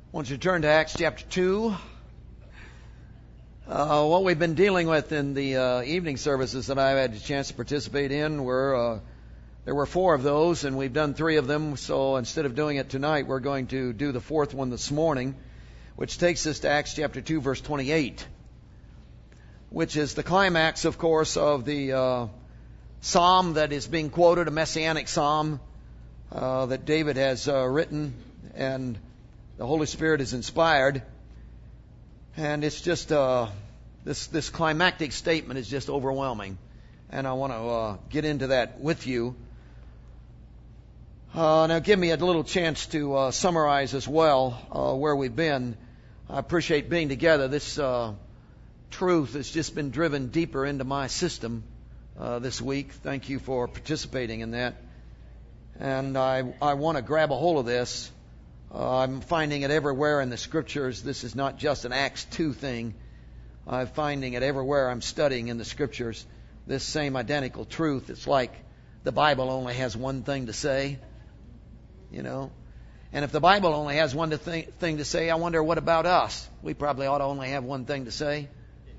Won't you turn to Acts chapter 2? What we've been dealing with in the evening services that I've had a chance to participate in there were 4 of those, and we've done 3 of them. So instead of doing it tonight, we're going to do the 4th one this morning, which takes us to Acts chapter 2, verse 28, which is the climax, of course, of the psalm that is being quoted, a messianic psalm that David has written, and the Holy Spirit is inspired. And it's just, this climactic statement is just overwhelming. And I want to get into that with you. Now give me a little chance to summarize as well where we've been. I appreciate being together. This truth has just been driven deeper into my system this week. Thank you for participating in that. And I want to grab a hold of this. I'm finding it everywhere in the Scriptures. This is not just an Acts 2 thing. I'm finding it everywhere I'm studying in the Scriptures. This same identical truth. It's like the Bible only has one thing to say, you know. And if the Bible only has one thing to say, I wonder what about us? We probably ought to only have one thing to say.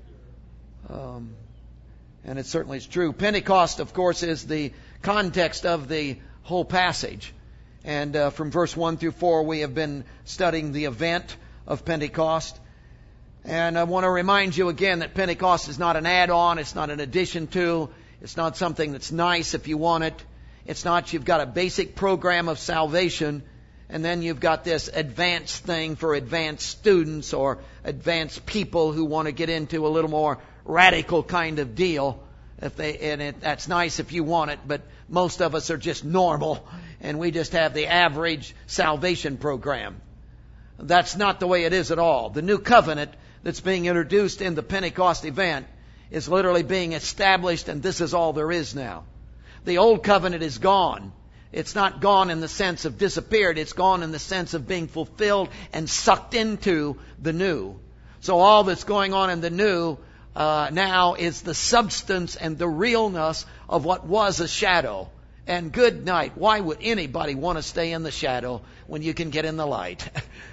And it certainly is true. Pentecost, of course, is the context of the whole passage. And from verse 1 through 4, we have been studying the event of Pentecost. And I want to remind you again that Pentecost is not an add-on. It's not an addition to. It's not something that's nice if you want it. It's not you've got a basic program of salvation, and then you've got this advanced thing for advanced students or advanced people who want to get into a little more radical kind of deal. That's nice if you want it, but most of us are just normal, and we just have the average salvation program. That's not the way it is at all. The new covenant that's being introduced in the Pentecost event is literally being established, and this is all there is now. The old covenant is gone. It's not gone in the sense of disappeared. It's gone in the sense of being fulfilled and sucked into the new. So all that's going on in the new now is the substance and the realness of what was a shadow. And good night. Why would anybody want to stay in the shadow when you can get in the light?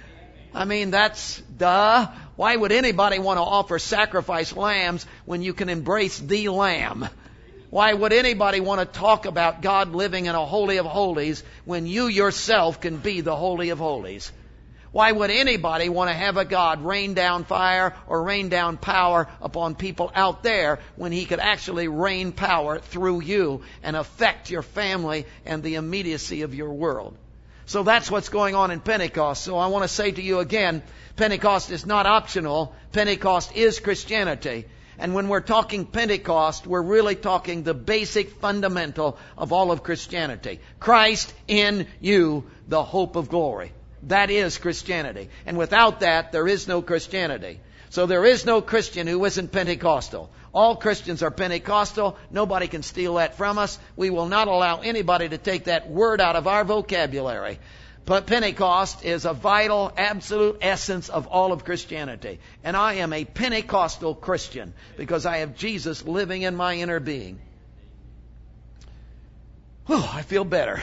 I mean, that's duh. Why would anybody want to offer sacrifice lambs when you can embrace the Lamb? Why would anybody want to talk about God living in a Holy of Holies when you yourself can be the Holy of Holies? Why would anybody want to have a God rain down fire or rain down power upon people out there when He could actually rain power through you and affect your family and the immediacy of your world? So that's what's going on in Pentecost. So I want to say to you again, Pentecost is not optional. Pentecost is Christianity. And when we're talking Pentecost, we're really talking the basic fundamental of all of Christianity. Christ in you, the hope of glory. That is Christianity. And without that, there is no Christianity. So there is no Christian who isn't Pentecostal. All Christians are Pentecostal. Nobody can steal that from us. We will not allow anybody to take that word out of our vocabulary. But Pentecost is a vital, absolute essence of all of Christianity. And I am a Pentecostal Christian because I have Jesus living in my inner being. Whew, I feel better.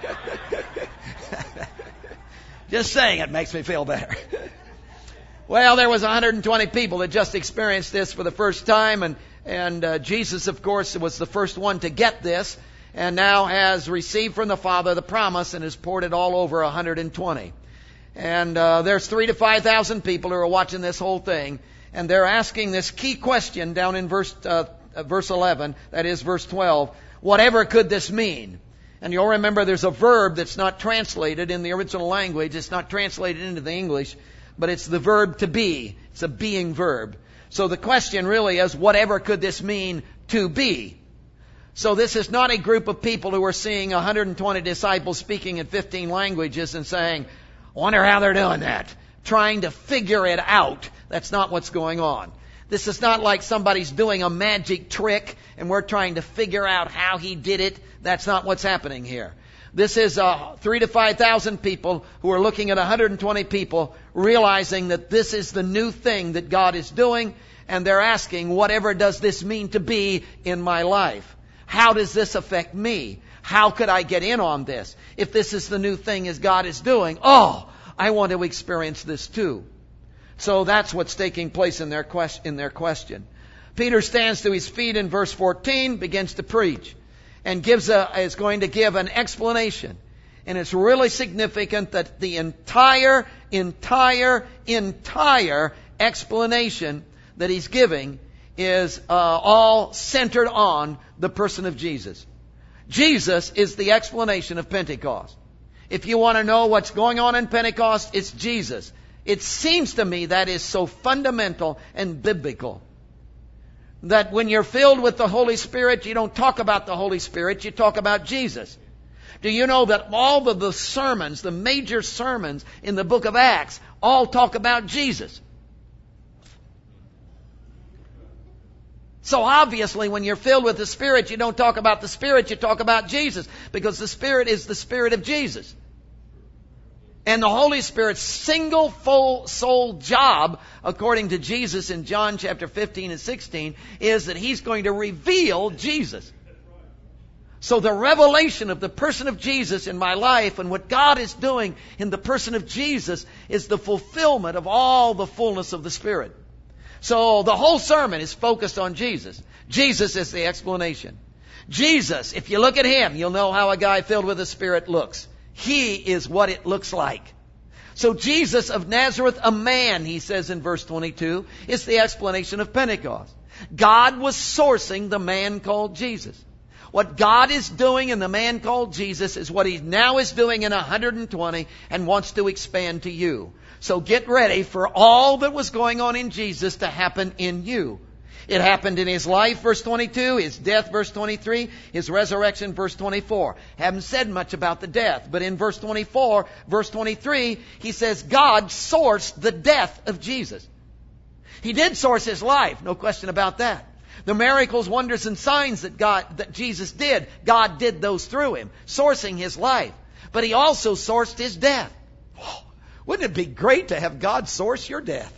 Just saying it makes me feel better. Well, there was 120 people that just experienced this for the first time, and Jesus, of course, was the first one to get this, and now has received from the Father the promise and has poured it all over 120. And there's 3,000 to 5,000 people who are watching this whole thing, and they're asking this key question down in verse 11, that is verse 12, whatever could this mean? And you'll remember there's a verb that's not translated in the original language. It's not translated into the English, but it's the verb to be. It's a being verb. So the question really is, whatever could this mean to be? So this is not a group of people who are seeing 120 disciples speaking in 15 languages and saying, I wonder how they're doing that. Trying to figure it out. That's not what's going on. This is not like somebody's doing a magic trick and we're trying to figure out how he did it. That's not what's happening here. This is 3,000 to 5,000 people who are looking at 120 people, realizing that this is the new thing that God is doing, and they're asking, whatever does this mean to be in my life? How does this affect me? How could I get in on this? If this is the new thing as God is doing, I want to experience this too. So that's what's taking place in their question. Peter stands to his feet in verse 14, begins to preach, and is going to give an explanation. And it's really significant that the entire explanation that he's giving is all centered on the person of Jesus. Jesus is the explanation of Pentecost. If you want to know what's going on in Pentecost, it's Jesus. It seems to me that is so fundamental and biblical. That when you're filled with the Holy Spirit, you don't talk about the Holy Spirit, you talk about Jesus. Do you know that all of the sermons, the major sermons in the book of Acts, all talk about Jesus? So obviously, when you're filled with the Spirit, you don't talk about the Spirit, you talk about Jesus. Because the Spirit is the Spirit of Jesus. And the Holy Spirit's single full soul job, according to Jesus in John chapter 15 and 16, is that He's going to reveal Jesus. So the revelation of the person of Jesus in my life and what God is doing in the person of Jesus is the fulfillment of all the fullness of the Spirit. So the whole sermon is focused on Jesus. Jesus is the explanation. Jesus, if you look at Him, you'll know how a guy filled with the Spirit looks. He is what it looks like. So Jesus of Nazareth, a man, he says in verse 22, is the explanation of Pentecost. God was sourcing the man called Jesus. What God is doing in the man called Jesus is what He now is doing in 120 and wants to expand to you. So get ready for all that was going on in Jesus to happen in you. It happened in His life, verse 22, His death, verse 23, His resurrection, verse 24. Haven't said much about the death, but in verse 24, verse 23, He says God sourced the death of Jesus. He did source His life, no question about that. The miracles, wonders, and signs that Jesus did, God did those through Him, sourcing His life. But He also sourced His death. Oh, wouldn't it be great to have God source your death?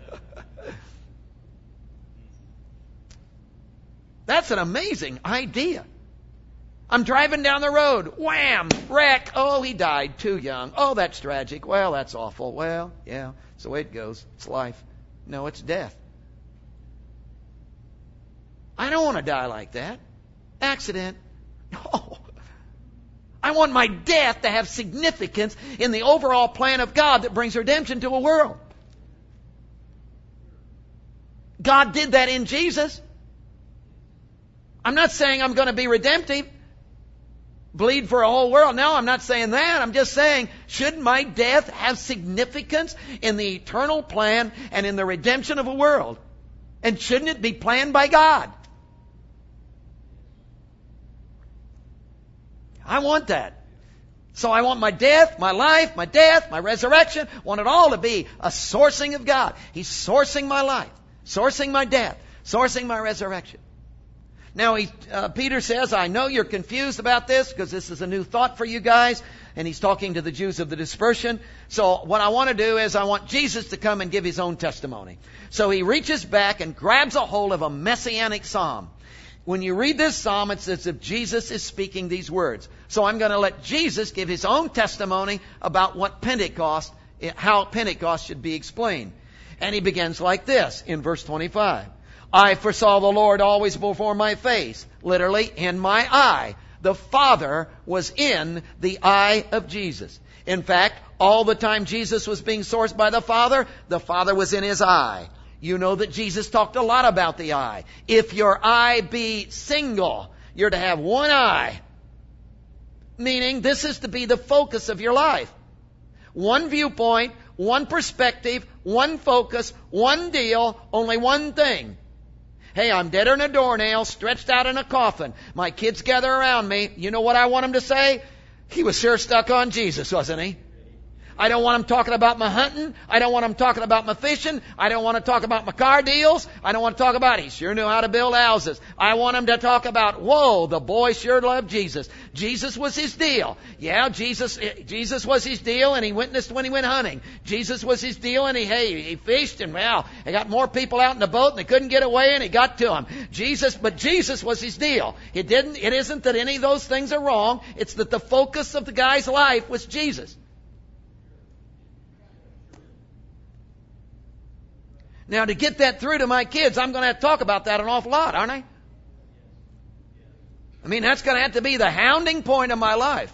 That's an amazing idea. I'm driving down the road. Wham! Wreck. Oh, he died too young. Oh, that's tragic. Well, that's awful. Well, yeah, it's the way it goes. It's life. No, it's death. I don't want to die like that. Accident. No. I want my death to have significance in the overall plan of God that brings redemption to a world. God did that in Jesus. I'm not saying I'm going to be redemptive, bleed for a whole world. No, I'm not saying that. I'm just saying, should my death have significance in the eternal plan and in the redemption of a world? And shouldn't it be planned by God? I want that. So I want my death, my life, my death, my resurrection. I want it all to be a sourcing of God. He's sourcing my life, sourcing my death, sourcing my resurrection. Now, Peter says, I know you're confused about this because this is a new thought for you guys. And he's talking to the Jews of the dispersion. So what I want to do is I want Jesus to come and give His own testimony. So he reaches back and grabs a hold of a messianic psalm. When you read this psalm, it's as if Jesus is speaking these words. So I'm going to let Jesus give His own testimony about what Pentecost, how Pentecost should be explained. And he begins like this in verse 25. I foresaw the Lord always before my face, literally in my eye. The Father was in the eye of Jesus. In fact, all the time Jesus was being sourced by the Father was in His eye. You know that Jesus talked a lot about the eye. If your eye be single, you're to have one eye. Meaning this is to be the focus of your life. One viewpoint, one perspective, one focus, one deal, only one thing. Hey, I'm deader than a doornail, stretched out in a coffin. My kids gather around me. You know what I want them to say? He was sure stuck on Jesus, wasn't he? I don't want him talking about my hunting. I don't want him talking about my fishing. I don't want to talk about my car deals. I don't want to talk about he sure knew how to build houses. I want him to talk about, whoa, the boy sure loved Jesus. Jesus was his deal. Yeah, Jesus was his deal, and he witnessed when he went hunting. Jesus was his deal, and he fished, and well, he got more people out in the boat, and they couldn't get away, and he got to him. But Jesus was his deal. It isn't that any of those things are wrong. It's that the focus of the guy's life was Jesus. Now, to get that through to my kids, I'm going to have to talk about that an awful lot, aren't I? I mean, that's going to have to be the hounding point of my life.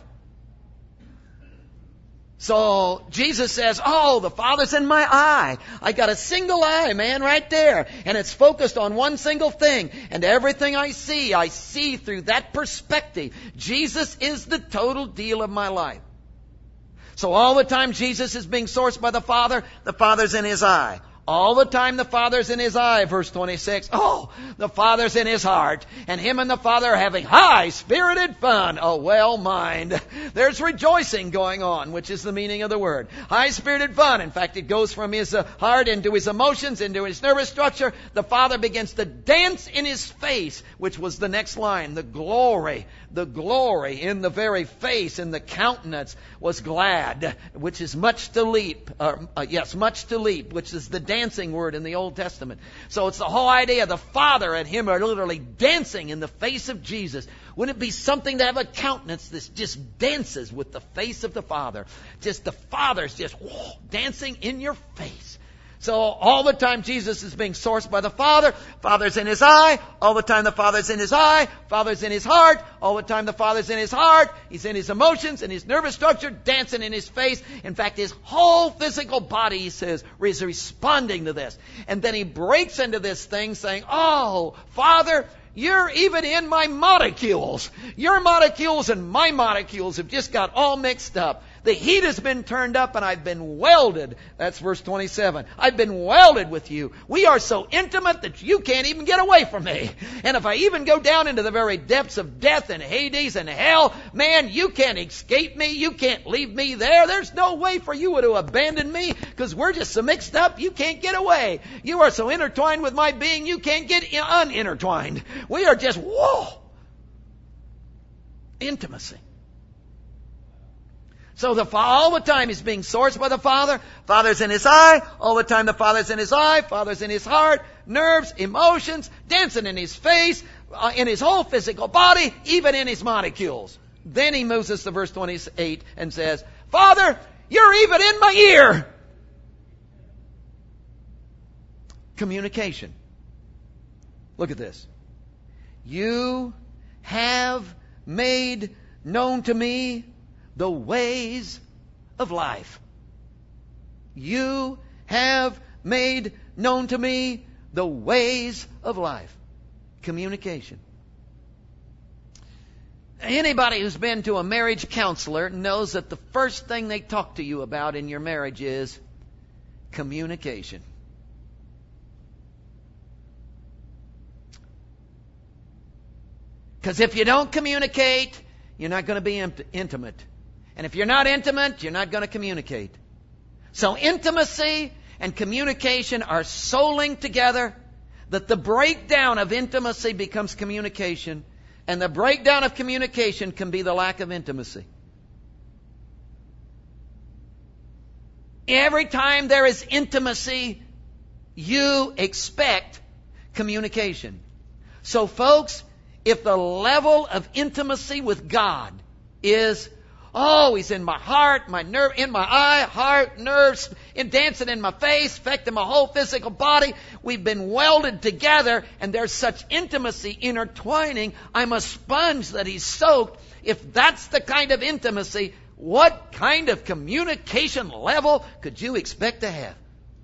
So Jesus says, oh, the Father's in my eye. I got a single eye, man, right there. And it's focused on one single thing. And everything I see through that perspective. Jesus is the total deal of my life. So all the time Jesus is being sourced by the Father's in His eye. All the time the Father's in His eye, verse 26. Oh, the Father's in His heart. And Him and the Father are having high-spirited fun. Oh, well, mind. There's rejoicing going on, which is the meaning of the word. High-spirited fun. In fact, it goes from His heart into His emotions, into His nervous structure. The Father begins to dance in His face, which was the next line. The glory in the very face, in the countenance, was glad, which is much to leap, which is the dancing word in the Old Testament. So it's the whole idea. The Father and Him are literally dancing in the face of Jesus. Wouldn't it be something to have a countenance that just dances with the face of the Father? Just the Father's just dancing in your face. So all the time Jesus is being sourced by the Father. Father's in His eye. All the time the Father's in His eye. Father's in His heart. All the time the Father's in His heart. He's in His emotions and His nervous structure, dancing in His face. In fact, His whole physical body, He says, is responding to this. And then He breaks into this thing saying, oh, Father, You're even in my molecules. Your molecules and my molecules have just got all mixed up. The heat has been turned up and I've been welded. That's verse 27. I've been welded with you. We are so intimate that you can't even get away from me. And if I even go down into the very depths of death and Hades and hell, man, you can't escape me. You can't leave me there. There's no way for you to abandon me because we're just so mixed up you can't get away. You are so intertwined with my being you can't get unintertwined. We are just, intimacy. So all the time He's being sourced by the Father. Father's in His eye. All the time the Father's in His eye. Father's in His heart. Nerves, emotions, dancing in His face, in His whole physical body, even in His molecules. Then He moves us to verse 28 and says, Father, You're even in my ear. Communication. Look at this. You have made known to me the ways of life. You have made known to me the ways of life. Communication. Anybody who's been to a marriage counselor knows that the first thing they talk to you about in your marriage is communication. Because if you don't communicate, you're not going to be intimate. And if you're not intimate, you're not going to communicate. So intimacy and communication are so linked together that the breakdown of intimacy becomes communication, and the breakdown of communication can be the lack of intimacy. Every time there is intimacy, you expect communication. So folks, if the level of intimacy with God is, He's in my heart, my nerve, in my eye, heart, nerves, and dancing in my face, affecting my whole physical body. We've been welded together, and there's such intimacy intertwining. I'm a sponge that He's soaked. If that's the kind of intimacy, what kind of communication level could you expect to have?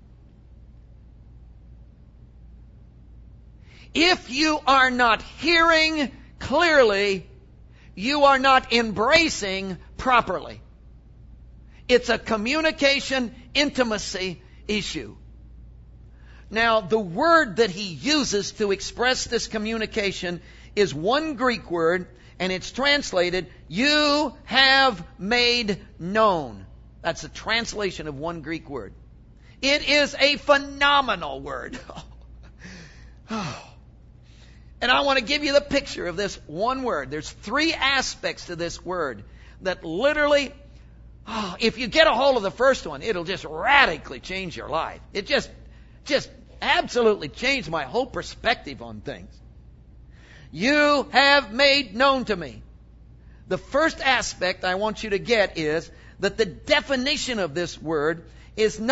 If you are not hearing clearly, you are not embracing properly. It's a communication intimacy issue. Now, the word that he uses to express this communication is one Greek word, and it's translated, you have made known. That's a translation of one Greek word. It is a phenomenal word. And I want to give you the picture of this one word. There's 3 aspects to this word that literally, if you get a hold of the first one, it'll just radically change your life. It just absolutely changed my whole perspective on things. You have made known to me. The first aspect I want you to get is that the definition of this word is not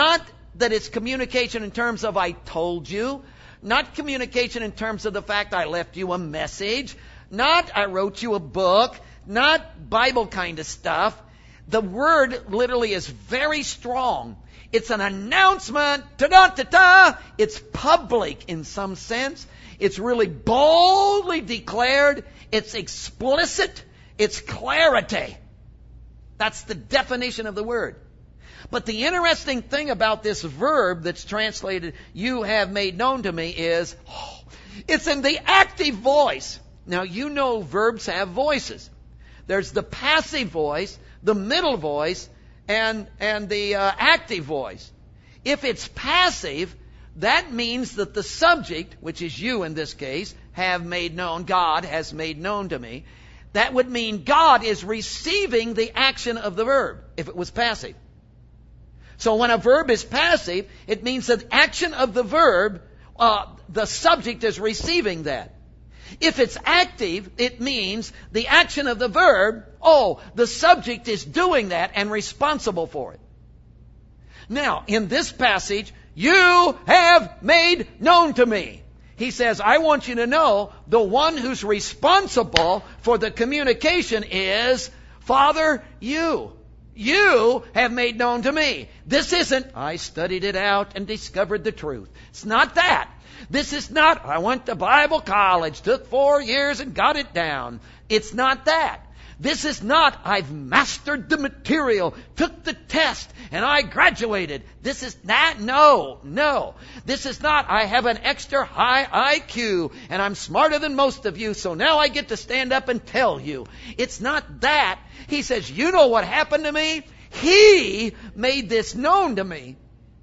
that it's communication in terms of I told you, not communication in terms of the fact I left you a message, not I wrote you a book, not Bible kind of stuff. The word literally is very strong. It's an announcement. Ta-da-ta-ta. It's public in some sense. It's really boldly declared. It's explicit. It's clarity. That's the definition of the word. But the interesting thing about this verb that's translated, you have made known to me, is it's in the active voice. Now, you know verbs have voices. There's the passive voice, the middle voice, and the active voice. If it's passive, that means that the subject, which is you in this case, have made known, God has made known to me. That would mean God is receiving the action of the verb, if it was passive. So when a verb is passive, it means that the action of the verb, the subject is receiving that. If it's active, it means the action of the verb, the subject is doing that and responsible for it. Now, in this passage, you have made known to me. He says, I want you to know the one who's responsible for the communication is Father, you. You have made known to me. This isn't, I studied it out and discovered the truth. It's not that. This is not, I went to Bible college, took 4 years and got it down. It's not that. This is not, I've mastered the material, took the test, and I graduated. This is not, no. This is not, I have an extra high IQ, and I'm smarter than most of you, so now I get to stand up and tell you. It's not that. He says, you know what happened to me? He made this known to me.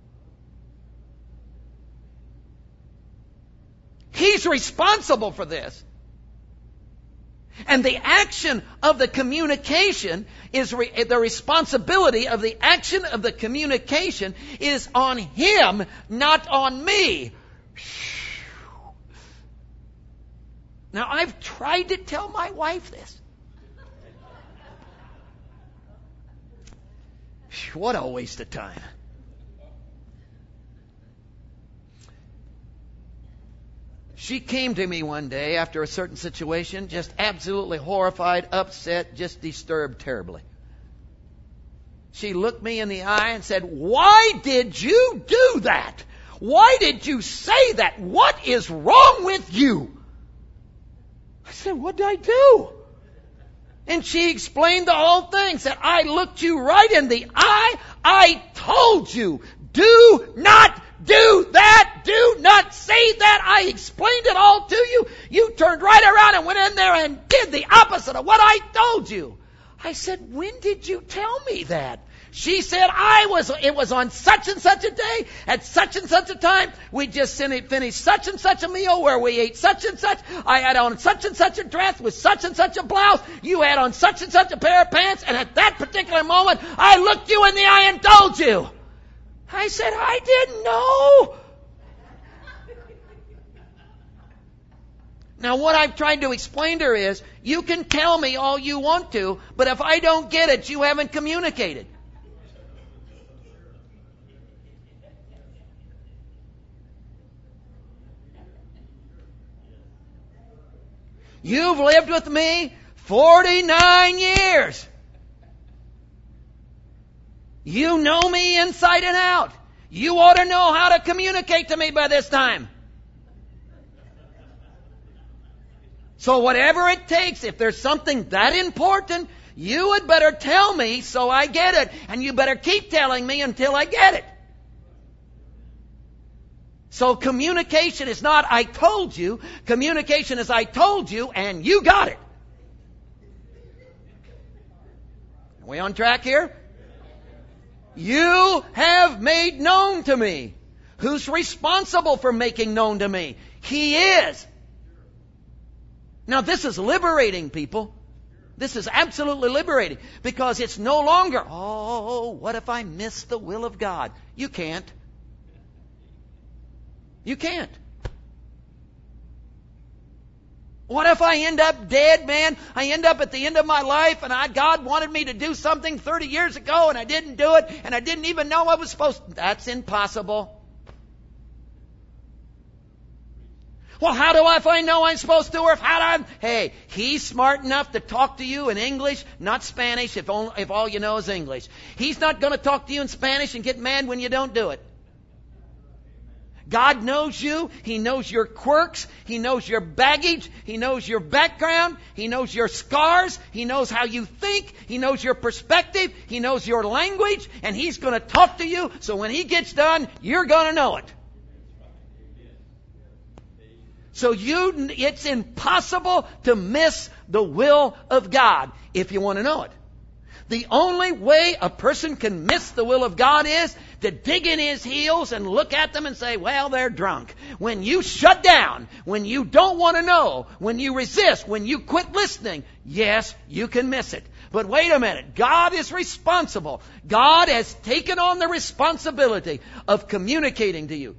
He's responsible for this. And the action of the communication is the responsibility of the action of the communication is on him, not on me. Now, I've tried to tell my wife this. What a waste of time. She came to me one day after a certain situation, just absolutely horrified, upset, just disturbed terribly. She looked me in the eye and said, why did you do that? Why did you say that? What is wrong with you? I said, what did I do? And she explained the whole thing, said, I looked you right in the eye. I told you, do not do that. Do not say that. I explained it all to you. You turned right around and went in there and did the opposite of what I told you. I said, when did you tell me that? She said, it was on such and such a day, at such and such a time. We just finished such and such a meal where we ate such and such. I had on such and such a dress with such and such a blouse. You had on such and such a pair of pants. And at that particular moment, I looked you in the eye and told you. I said, I didn't know. Now, what I've tried to explain to her is, you can tell me all you want to, but if I don't get it, you haven't communicated. You've lived with me 49 years. You know me inside and out. You ought to know how to communicate to me by this time. So whatever it takes, if there's something that important, you had better tell me so I get it. And you better keep telling me until I get it. So communication is not I told you. Communication is I told you and you got it. Are we on track here? You have made known to me. Who's responsible for making known to me? He is. Now this is liberating, people. This is absolutely liberating because it's no longer, what if I miss the will of God? You can't. You can't. What if I end up dead, man? I end up at the end of my life and God wanted me to do something 30 years ago and I didn't do it and I didn't even know I was supposed to. That's impossible. Well, how do I if I know I'm supposed to, or hey, He's smart enough to talk to you in English, not Spanish, if all you know is English. He's not going to talk to you in Spanish and get mad when you don't do it. God knows you. He knows your quirks. He knows your baggage. He knows your background. He knows your scars. He knows how you think. He knows your perspective. He knows your language. And He's going to talk to you. So when He gets done, you're going to know it. So it's impossible to miss the will of God if you want to know it. The only way a person can miss the will of God is to dig in his heels and look at them and say, well, they're drunk. When you shut down, when you don't want to know, when you resist, when you quit listening, yes, you can miss it. But wait a minute. God is responsible. God has taken on the responsibility of communicating to you.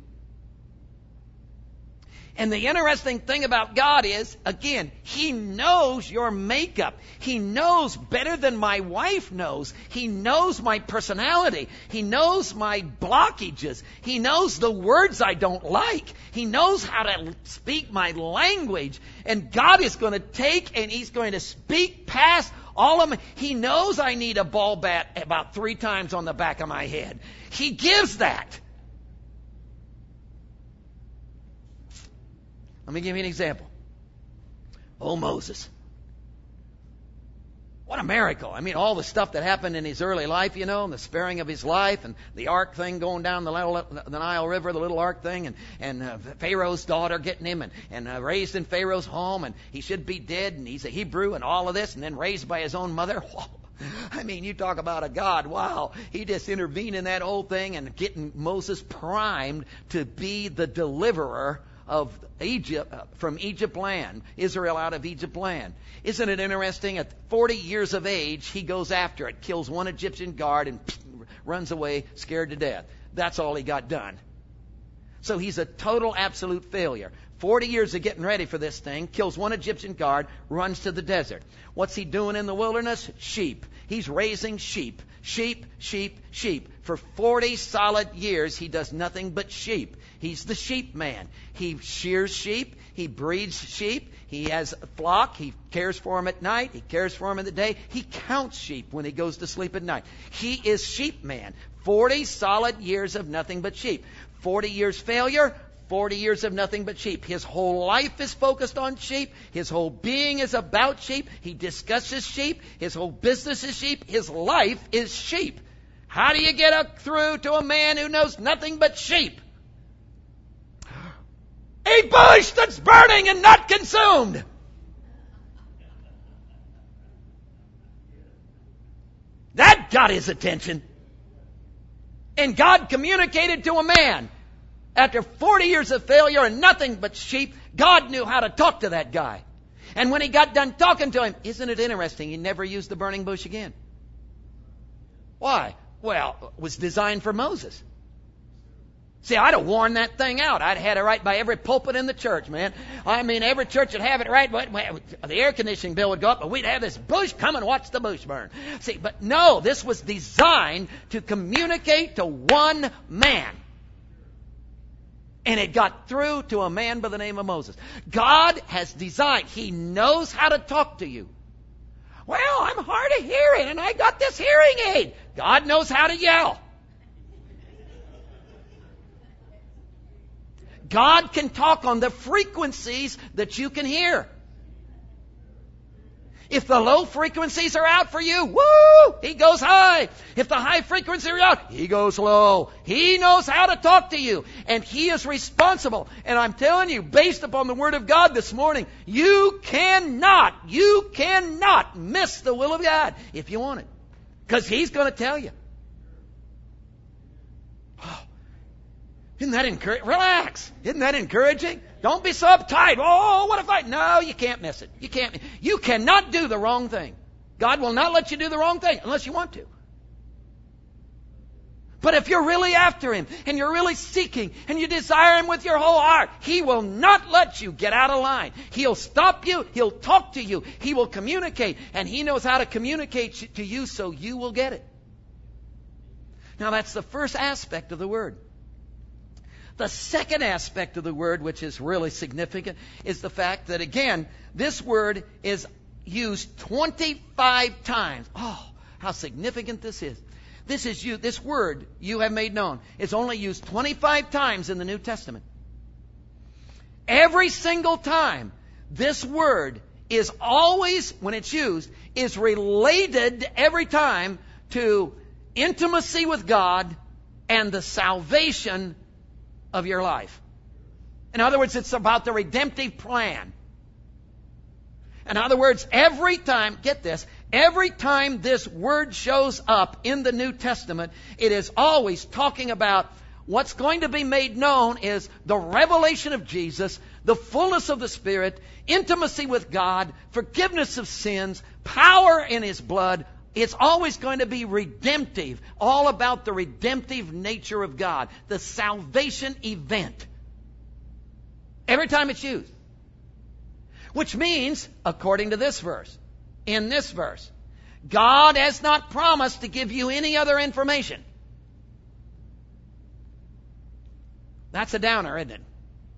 And the interesting thing about God is, again, He knows your makeup. He knows better than my wife knows. He knows my personality. He knows my blockages. He knows the words I don't like. He knows how to speak my language. And God is going to take and He's going to speak past all of them. He knows I need a ball bat about 3 times on the back of my head. He gives that. Let me give you an example. Oh, Moses. What a miracle. I mean, all the stuff that happened in his early life, you know, and the sparing of his life, and the ark thing going down the Nile River, the little ark thing, and Pharaoh's daughter getting him, and raised in Pharaoh's home, and he should be dead, and he's a Hebrew, and all of this, and then raised by his own mother. I mean, you talk about a God. Wow. He just intervened in that whole thing and getting Moses primed to be the deliverer of Egypt, from Egypt land, Israel out of Egypt land. Isn't it interesting? At 40 years of age, he goes after it, kills one Egyptian guard, and runs away scared to death. That's all he got done. So he's a total, absolute failure. 40 years of getting ready for this thing, kills one Egyptian guard, runs to the desert. What's he doing in the wilderness? Sheep. He's raising sheep. Sheep, sheep, sheep. For 40 solid years, he does nothing but sheep. He's the sheep man. He shears sheep. He breeds sheep. He has a flock. He cares for them at night. He cares for them in the day. He counts sheep when he goes to sleep at night. He is sheep man. 40 solid years of nothing but sheep. 40 years failure. 40 years of nothing but sheep. His whole life is focused on sheep. His whole being is about sheep. He discusses sheep. His whole business is sheep. His life is sheep. How do you get through to a man who knows nothing but sheep? A bush that's burning and not consumed. That got his attention. And God communicated to a man. After 40 years of failure and nothing but sheep, God knew how to talk to that guy. And when he got done talking to him, isn't it interesting? He never used the burning bush again. Why? Well, it was designed for Moses. See, I'd have worn that thing out. I'd had it right by every pulpit in the church, man. I mean, every church would have it right. But the air conditioning bill would go up, but we'd have this bush. Come and watch the bush burn. See, but no, this was designed to communicate to one man. And it got through to a man by the name of Moses. God has designed. He knows how to talk to you. Well, I'm hard of hearing, and I got this hearing aid. God knows how to yell. God can talk on the frequencies that you can hear. If the low frequencies are out for you, woo, He goes high. If the high frequencies are out, He goes low. He knows how to talk to you, and He is responsible. And I'm telling you, based upon the Word of God this morning, you cannot miss the will of God if you want it. Because He's going to tell you. Oh, isn't that encouraging? Relax. Isn't that encouraging? Don't be so uptight. Oh, what if I... No, you can't miss it. You cannot do the wrong thing. God will not let you do the wrong thing unless you want to. But if you're really after Him, and you're really seeking, and you desire Him with your whole heart, He will not let you get out of line. He'll stop you. He'll talk to you. He will communicate. And He knows how to communicate to you so you will get it. Now that's the first aspect of the Word. The second aspect of the Word, which is really significant, is the fact that, again, this word is used 25 times. Oh, how significant this is. This word, you have made known, is only used 25 times in the New Testament. Every single time, this word is always, when it's used, is related every time to intimacy with God and the salvation of your life. In other words, it's about the redemptive plan. In other words, every time, get this, every time this word shows up in the New Testament, it is always talking about what's going to be made known is the revelation of Jesus, the fullness of the Spirit, intimacy with God, forgiveness of sins, power in His blood. It's always going to be redemptive, all about the redemptive nature of God, the salvation event. Every time it's used. Which means, according to this verse, in this verse, God has not promised to give you any other information. That's a downer, isn't it?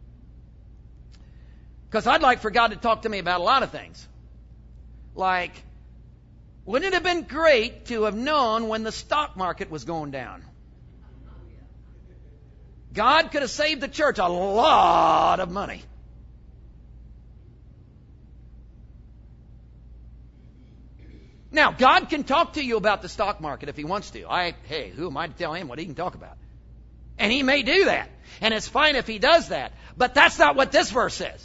Because I'd like for God to talk to me about a lot of things. Like, wouldn't it have been great to have known when the stock market was going down? God could have saved the church a lot of money. Now, God can talk to you about the stock market if He wants to. Hey, who am I to tell Him what He can talk about? And He may do that. And it's fine if He does that. But that's not what this verse says.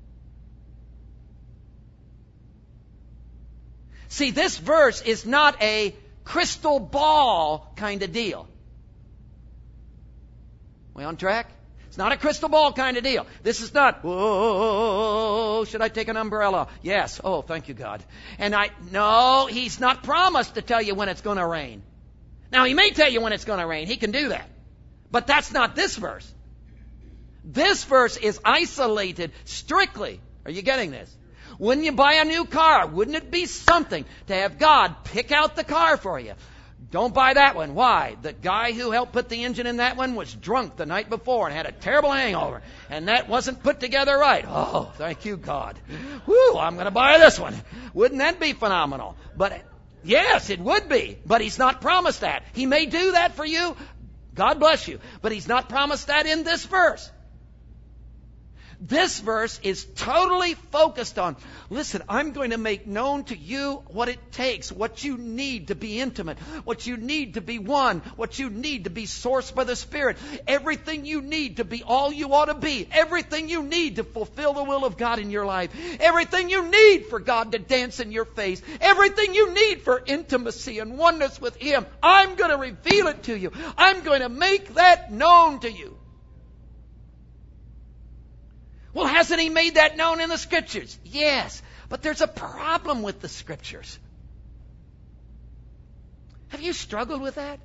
See, this verse is not a crystal ball kind of deal. We on track? It's not a crystal ball kind of deal. This is not, whoa, should I take an umbrella? Yes. Oh, thank you, God. No, He's not promised to tell you when it's going to rain. Now, He may tell you when it's going to rain. He can do that. But that's not this verse. This verse is isolated strictly. Are you getting this? When you buy a new car, wouldn't it be something to have God pick out the car for you? Don't buy that one. Why? The guy who helped put the engine in that one was drunk the night before and had a terrible hangover. And that wasn't put together right. Oh, thank you, God. Whew, I'm going to buy this one. Wouldn't that be phenomenal? But yes, it would be. But He's not promised that. He may do that for you. God bless you. But He's not promised that in this verse. This verse is totally focused on, listen, I'm going to make known to you what it takes, what you need to be intimate, what you need to be one, what you need to be sourced by the Spirit, everything you need to be all you ought to be, everything you need to fulfill the will of God in your life, everything you need for God to dance in your face, everything you need for intimacy and oneness with Him. I'm going to reveal it to you. I'm going to make that known to you. Well, hasn't He made that known in the Scriptures? Yes, but there's a problem with the Scriptures. Have you struggled with that?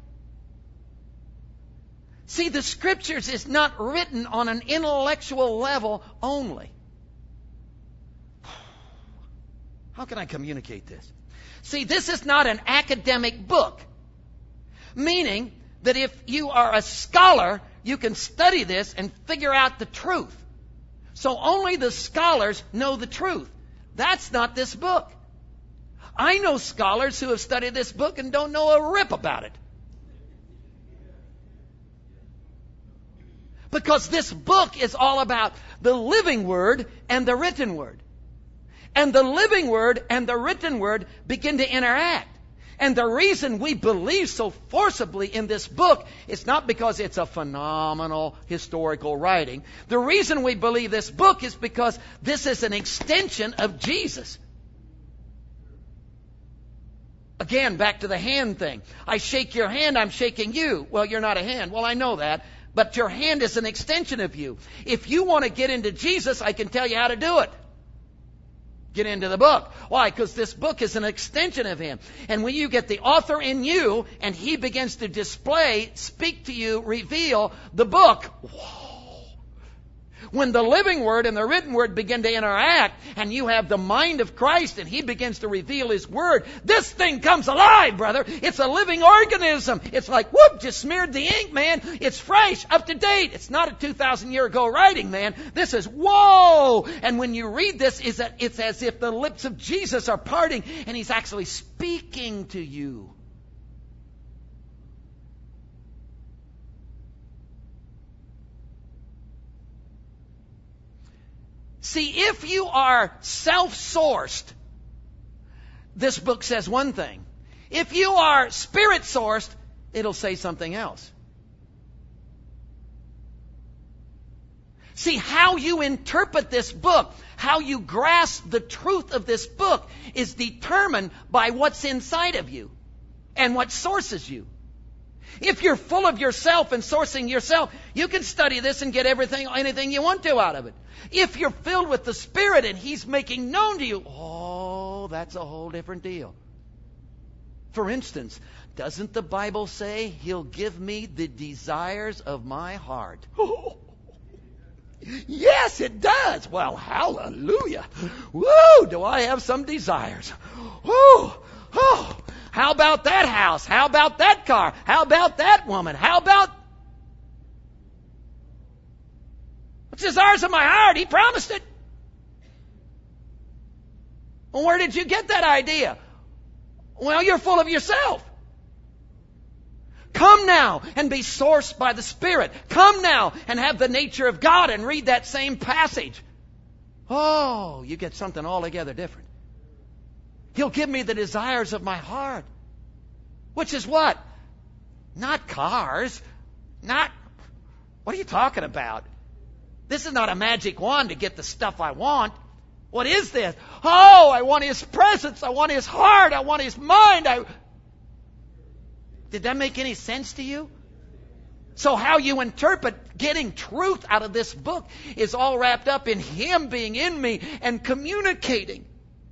See, the Scriptures is not written on an intellectual level only. How can I communicate this? See, this is not an academic book. Meaning that if you are a scholar, you can study this and figure out the truth. So only the scholars know the truth. That's not this book. I know scholars who have studied this book and don't know a rip about it. Because this book is all about the living Word and the written Word. And the living Word and the written Word begin to interact. And the reason we believe so forcibly in this book is not because it's a phenomenal historical writing. The reason we believe this book is because this is an extension of Jesus. Again, back to the hand thing. I shake your hand, I'm shaking you. Well, you're not a hand. Well, I know that. But your hand is an extension of you. If you want to get into Jesus, I can tell you how to do it. get into the book. Why? Because this book is an extension of Him. And when you get the author in you and He begins to display, speak to you, reveal the book, whoa. When the living Word and the written Word begin to interact and you have the mind of Christ and He begins to reveal His Word, this thing comes alive, brother. It's a living organism. It's like, whoop, just smeared the ink, man. It's fresh, up to date. It's not a 2,000 year ago writing, man. This is, whoa. And when you read this, it's as if the lips of Jesus are parting and He's actually speaking to you. See, if you are self-sourced, this book says one thing. If you are spirit-sourced, it'll say something else. See, how you interpret this book, how you grasp the truth of this book is determined by what's inside of you and what sources you. If you're full of yourself and sourcing yourself, you can study this and get anything you want to out of it. If you're filled with the Spirit and He's making known to you, oh, that's a whole different deal. For instance, doesn't the Bible say He'll give me the desires of my heart? Yes, it does. Well, hallelujah. Woo, do I have some desires. Woo, oh. How about that house? How about that car? How about that woman? How about... What's the desires of my heart? He promised it. Well, where did you get that idea? Well, you're full of yourself. Come now and be sourced by the Spirit. Come now and have the nature of God and read that same passage. Oh, you get something altogether different. He'll give me the desires of my heart. Which is what? Not cars. Not... What are you talking about? This is not a magic wand to get the stuff I want. What is this? Oh, I want His presence. I want His heart. I want His mind. Did that make any sense to you? So how you interpret getting truth out of this book is all wrapped up in Him being in me and communicating.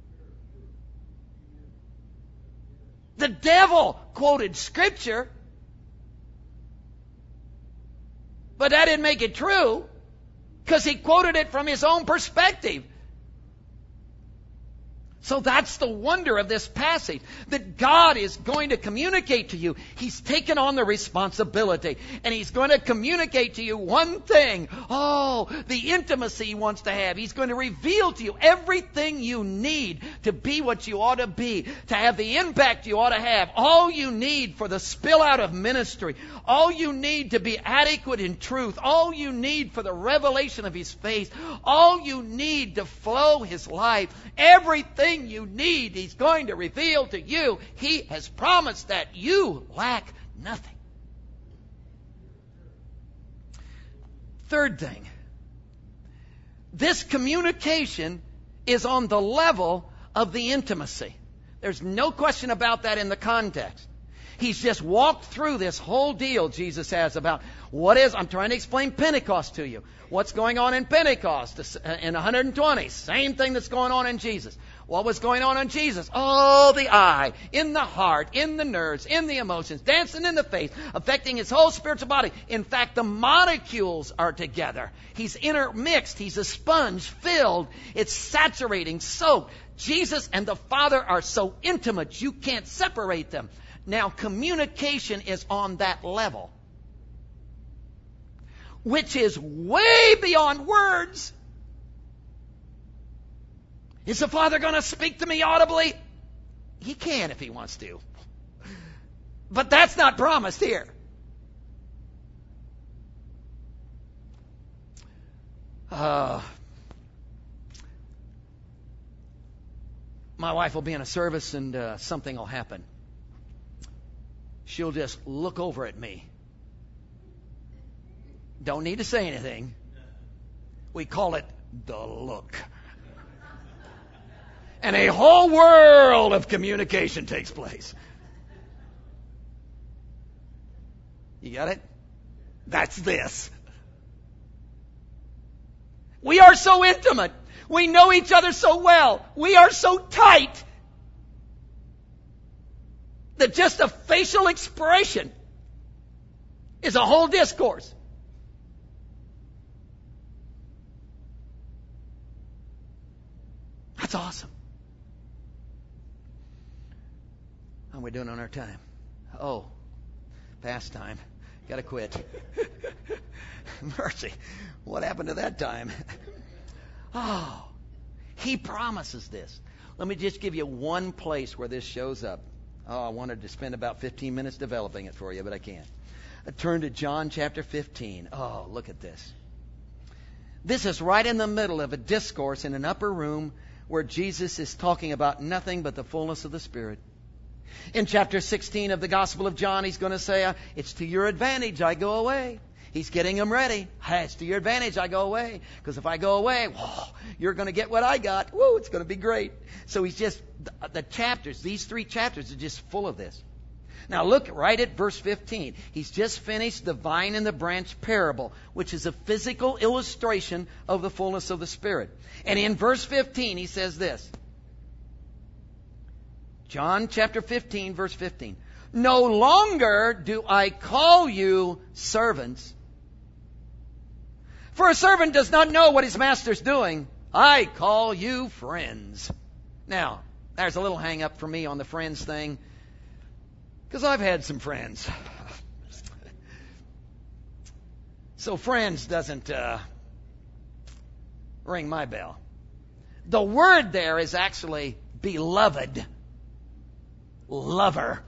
The devil quoted Scripture, but that didn't make it true because he quoted it from his own perspective. So that's the wonder of this passage, that God is going to communicate to you. He's taken on the responsibility, and He's going to communicate to you one thing. Oh, the intimacy He wants to have. He's going to reveal to you everything you need to be what you ought to be, to have the impact you ought to have. All you need for the spill out of ministry. All you need to be adequate in truth. All you need for the revelation of His face. All you need to flow His life. Everything you need, He's going to reveal to you. He has promised that you lack nothing. Third thing, this communication is on the level of the intimacy. There's no question about that in the context. He's just walked through this whole deal Jesus has about I'm trying to explain Pentecost to you. What's going on in Pentecost in 120? Same thing that's going on in Jesus. What was going on in Jesus? Oh, the eye, in the heart, in the nerves, in the emotions, dancing in the face, affecting His whole spiritual body. In fact, the molecules are together. He's intermixed. He's a sponge filled. It's saturating, soaked. Jesus and the Father are so intimate, you can't separate them. Now, communication is on that level, which is way beyond words. Is the Father going to speak to me audibly? He can if He wants to. But that's not promised here. My wife will be in a service and something will happen. She'll just look over at me. Don't need to say anything. We call it the look. And a whole world of communication takes place. You got it? That's this. We are so intimate. We know each other so well. We are so tight that just a facial expression is a whole discourse. That's awesome. How are we doing on our time? Oh, past time. Got to quit. Mercy. What happened to that time? Oh, He promises this. Let me just give you one place where this shows up. Oh, I wanted to spend about 15 minutes developing it for you, but I can't. Turn to John chapter 15. Oh, look at this. This is right in the middle of a discourse in an upper room where Jesus is talking about nothing but the fullness of the Spirit. In chapter 16 of the Gospel of John, He's going to say, it's to your advantage I go away. He's getting them ready. Hey, it's to your advantage I go away. Because if I go away, whoa, you're going to get what I got. Whoa, it's going to be great. So He's just, the chapters, these 3 chapters are just full of this. Now look right at verse 15. He's just finished the vine and the branch parable, which is a physical illustration of the fullness of the Spirit. And in verse 15, He says this. John chapter 15, verse 15. No longer do I call you servants, for a servant does not know what his master's doing. I call you friends. Now, there's a little hang up for me on the friends thing, because I've had some friends. So friends doesn't ring my bell. The word there is actually beloved. Lover.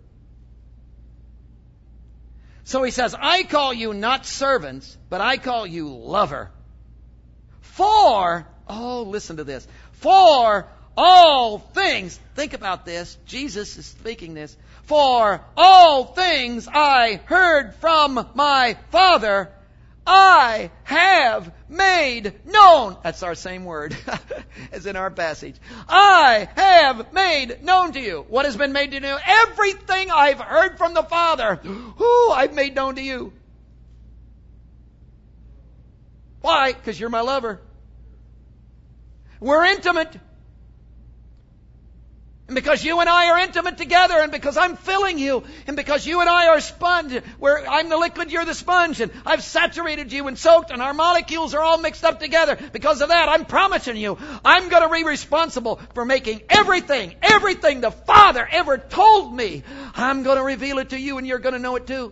So He says, I call you not servants, but I call you lover. For, oh, listen to this. For all things, think about this. Jesus is speaking this. For all things I heard from my Father, I have made known. That's our same word as in our passage. I have made known to you. What has been made to you? Everything I've heard from the Father. Who I've made known to you. Why? Because you're my lover. We're intimate. And because you and I are intimate together, and because I'm filling you, and because you and I are a sponge, where I'm the liquid, you're the sponge, and I've saturated you and soaked, and our molecules are all mixed up together. Because of that, I'm promising you, I'm going to be responsible for making everything the Father ever told me. I'm going to reveal it to you, and you're going to know it too.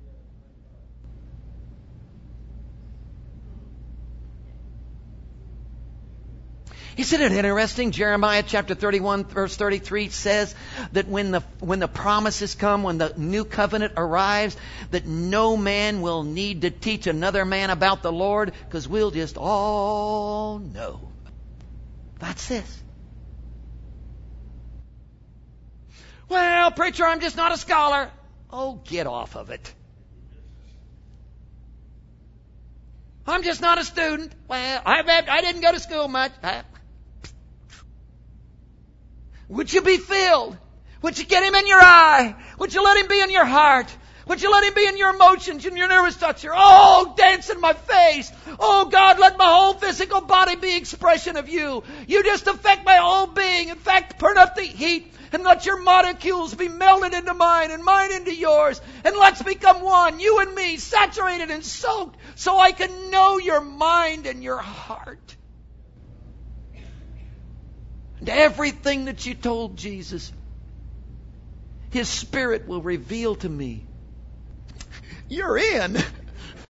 Isn't it interesting? Jeremiah chapter 31 verse 33 says that when the promises come, when the new covenant arrives, that no man will need to teach another man about the Lord, because we'll just all know. That's this. Well, preacher, I'm just not a scholar. Oh, get off of it. I'm just not a student. Well, I didn't go to school much. Would you be filled? Would you get Him in your eye? Would you let Him be in your heart? Would you let Him be in your emotions and your nervous structure? Oh, dance in my face. Oh, God, let my whole physical body be expression of You. You just affect my whole being. In fact, turn up the heat and let Your molecules be melted into mine and mine into Yours. And let's become one, You and me, saturated and soaked, so I can know Your mind and Your heart. And everything that You told Jesus, His Spirit will reveal to me. You're in.